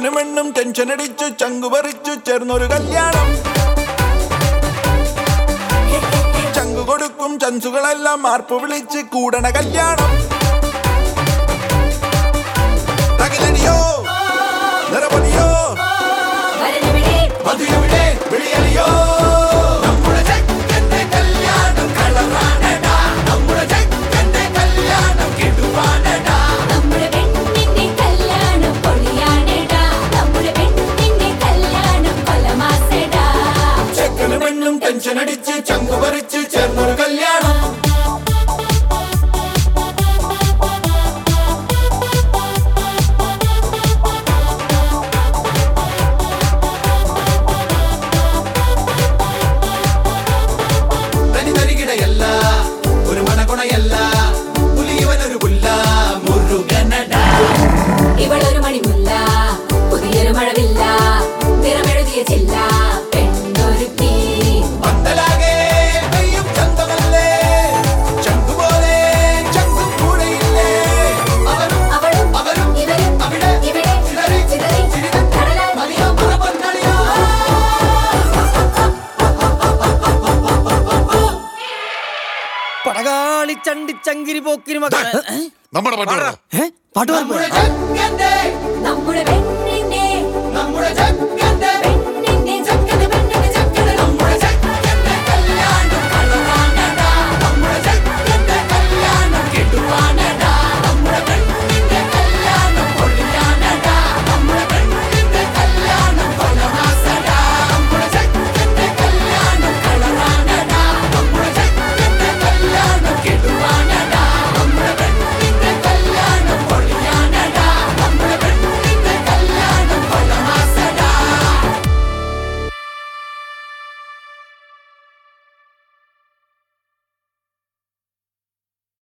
ചെക്കനും പെണ്ണും ടെൻഷൻ അടിച്ചു ചങ്കുപറിച്ചു ചേർന്നൊരു കല്യാണം. ചങ്കു കൊടുക്കും ചൻസുകളെല്ലാം മാർപ്പ് വിളിച്ച് കൂടണ കല്യാണം. തകിലടിയോ നിറപൊലിയോ മധുരവിടെ വിളിയലിയോ നമ്മുടെ ചെക്കന്റെ കല്യാണം കളറാണടാ. നമ്മുടെ ചെക്കന്റെ കല്യാണം കിടുവാണടാ. നമ്മുടെ പെണ്ണിന്റെ കല്യാണം പൊളിയാണടാ. നമ്മുടെ പെണ്ണിന്റെ കല്യാണം കൊലമാസടാ. ചെക്കനും പെണ്ണും ടെൻഷൻ അടിച്ച് ചങ്കുപറിച്ച് ചേർന്നൊരു കല്യാണം. ഒരു മണകുണയല്ല പുലിയവനൊരു പുല്ല മുരുകനട. ഇവളൊരു മണിമുല്ല പുതിയൊരു മഴവില്ല നിറമെഴുതിയ ചില്ല പെണ്ണൊരുത്തി. പന്തലാകെ പെയ്യും ചന്തമല്ലേ ചങ്കുപോലെ ചങ്കും കൂടെയില്ലേ. അവരും അവളും അവരും ഇവരും അവിടെ ഇവിടെ ചിതറി ചിതറി ചിരിതം കടലാൽ മതിയോ പറപ്പൊന്നളിയോ. പടകാളി ചണ്ടി ചങ്കിരി പോക്കിരി മക്കളെ നമ്മുടെ പാട്ട് പാട്ട് നമ്മുടെ ചെക്കന്റെ നമ്മുടെ പെണ്ണിന്റെ